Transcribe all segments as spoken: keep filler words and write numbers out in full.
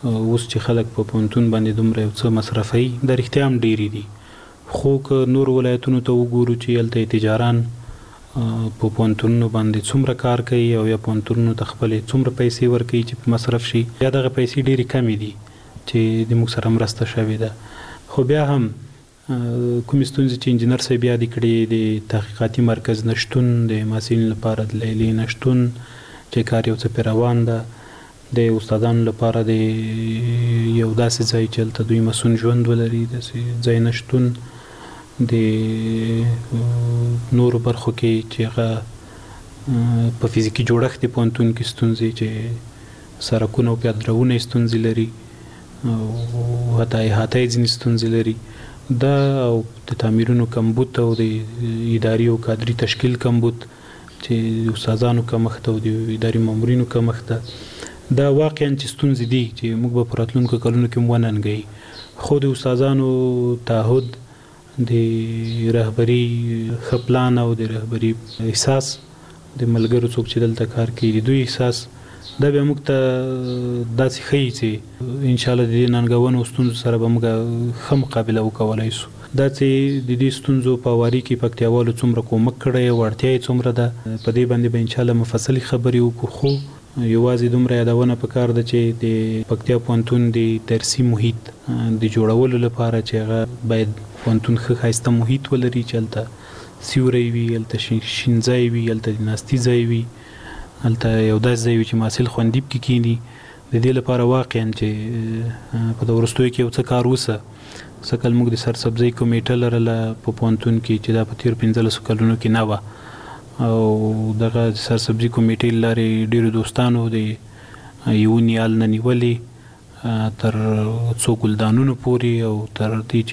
اوس چې خلک په پوهنتون باندې دومره یو څه مصرفوي د رښتیا هم ډېرې دي. خو که نور ولایتونو ته وګورو چې هلته تجاران په پوهنتونونو باندې څومره کار کوي او یا پوهنتونونو ته خپلې څومره پیسې ورکوي چې په مصرف شي، یا دغه پیسې ډېرې کمې دي چې د موږ سره مرسته شوې ده. خو بیا هم کومې ستونزې چې انجینر صاحب یادې کړې، د تحقیقاتي مرکز نشتون، د محصلینو لپاره د لیلیې نشتون چې کار یو څه پرې روان ده، د استادانو لپاره د یو داسې ځای چې هلته دوی مسون ژوند ولري داسې ځای نشتون، د نورو برخو کې چې هغه په فزیکي جوړښت د پوهنتون کې ستونزې چې سړکونه او پیادهروونه یې ستونزې لري او حتی احاطه یې ځینې ستونزې لري، دا او د تعمیرونو کمبود او د اداري او کادري تشکیل کمبود چې د استادانو کمښت او د اداري مامورینو کمښت ده، دا واقعا چې ستونزې دي چې موږ به په راتلونکو کلونو کې وننګوي. خو د استادانو تعهد، د رهبري ښه پلان او د رهبري احساس، د ملګرو څوک چې دلته کار کوي د دوی احساس، دا بیا موږ ته داسې ښیي چې انشاءالله د دې ننګونو ستونزو سره به موږ ښه مقابله وکولی شو. دا چې د دې ستونزو په هواري کې پکتیاوالو څومره کومک کړی او اړتیا یې څومره ده، په دې باندې به انشاءالله مفصلې خبرې وکړو. خو یوازې دومره یادونه پکار ده چې د پکتیا پوهنتون د درسي محیط د جوړولو لپاره چې هغه باید پوهنتون ښه ښایسته محیط ولري چې هلته سیوری وي، هلته شین ځای وي، هلته د ناستي ځای وي، هلته یو داسې ځای وي چې محصل خوندي پکې کښېني. د دې لپاره واقعا چې په د وروستیو کې یو څه کار وسه. سږ کال موږ د سرسبزۍ کمیټه لرله په پوهنتون کې چې دا په تېرو پنځلسو کلونو کې نه وه، او دغه سرسبزي کمیټې له لارې ډېرو دوستانو د یو نیال نه نیولې تر څو ګلدانونو پورې او تر دې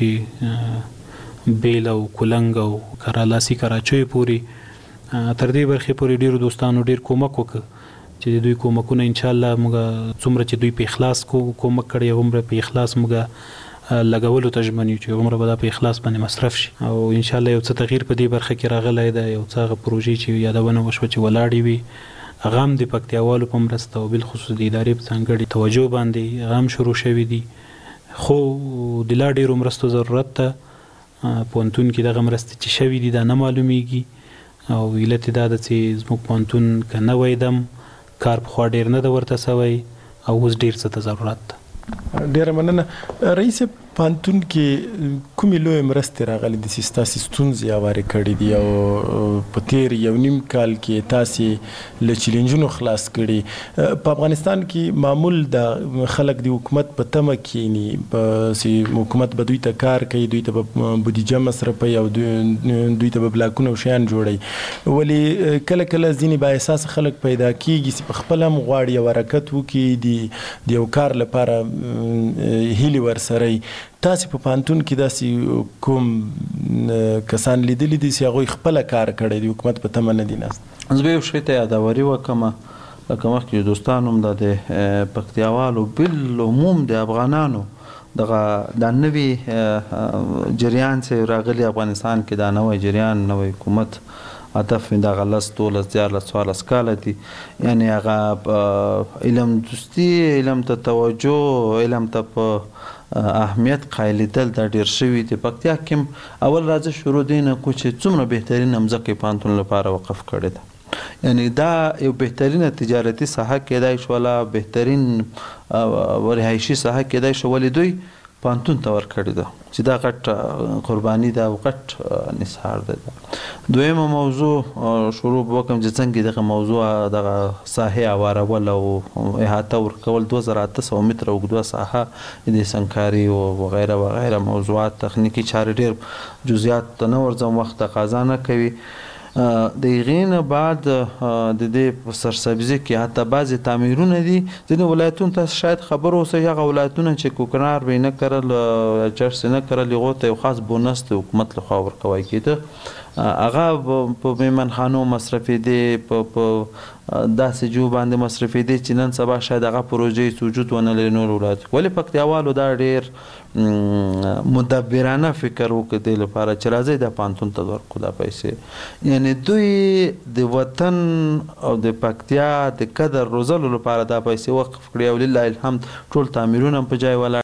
چې بیل او کلنګ او کرالاسي کراچیو پورې، تر دې برخې پورې ډېرو دوستانو ډېر کومک وکړ چې د دوی کومکونه انشاءالله موږ څومره چې دوی په اخلاص کومک کړی هغومره په اخلاص موږ لګولو ته ژمن یو چې هغومره به دا په اخلاص باندې مصرف شي، او انشاءالله یو څه تغییر په دې برخه کې راغلی ده. یو څه هغه پروژې چې یادونه وشوه چې ولاړې وي، هغه هم د پکتیاوالو په مرسته او بالخصوص د ادارې په ځانګړې توجه باندې هغه هم شروع شوي دي. خو د لا ډېرو مرستو ضرورت ده. پوهنتون کې دغه مرستې چې شوي دي دا نه معلومیږي، او علت دا ده چې زموږ پوهنتون که نه وی دم کار پخوا ډېر نه ده ورته سوی او اوس ډېر څه ته ضرورت ده. ډېره مننه. رئیس پوهنتون کې کومې لویې مرستې راغلي دي چې ستاسې ستونزې هوارې کړي دي او په تېر یو نیم کال کې تاسې له چیلنجونو خلاص کړي؟ په افغانستان کې معمول د خلک د حکومت په تمه کښېني چې حکومت به دوی ته کار کوي، دوی ته به بودیجه مصرفوي او دوی ته به بلاکونه او شیان جوړوي، ولې کله کله ځینې با احساسه خلک پیدا کېږي چې په خپله هم غواړي یو حرکت وکړي، د یو کار لپاره هیلې ورسره. تاسې په پوهنتون کې داسې کوم کسان لیدلي دي چې هغوی خپله کار کړی دی، حکومت په تمه نه دي ناست؟ زه به یو شی ته یاداوري وکړم، لکه مخکې دوستانو هم دا د پکتیاوالو بالعموم د افغانانو دغه دا نوي جریان چې راغلی افغانستان کې، دا نوی جریان، نوی حکومت هدف مې دغه لس دولس دیارلس څوارلس کاله دي، یعنې هغه علم دوستي، علم ته توجه، علم ته په اهمیت قایلیدل دا ډېر شوي دي. پکتیا کې اول راځه شروع دی نه کو چې څومره بهترینه مځکه یې پوهنتون لپاره وقف کړې ده، یعنې دا یو بهترینه تجارتي ساحه کیدای شوله، بهترین رهایشي ساحه کیدای شو، ولې دوی پوهنتون ته ورکړې ده چې دا غټ قرباني ده او غټ نثار ده. دویمه موضوع شروع وکړم چې څنګه دغه موضوع دغه ساحې هوارول او احاطه ورکول، دوه زره اته سوه متره اوږده ساحه د سنګکاري او وغیره وغیره موضوعات، تخنیکي چارې، ډېر جزئیات ته نه ورځم، وخت تقاضا نه کوي. د هغې نه بعد د دې په سرسبزي کې حتی بعضې تعمیرونه دي، ځینې ولایتونو ته شاید خبر اوسئ، هغه ولایتونه چې کوکنار به یې نه کرل، چرس یې نه کرل، هغو ته یو خاص بونس د حکومت لخوا ورکوی کېده، هغه په میمنخانو مصرفېدې، په داسې جو باندې مصرفېدې چې نن سبا شاید هغه پروژې وجود ونه لري نور ولایت ولې پکتیاوالو دا ډېر مدبرانه فکر وکړ دې لپاره چې راځي د پانتون ته ورکړو دا پیسې یعنی دوی د وطن او د پکتیا د قدر روزلو لپاره دا پیسې وقف کړي او لله الحمد ټول تعمیرونه په ځای ولاړ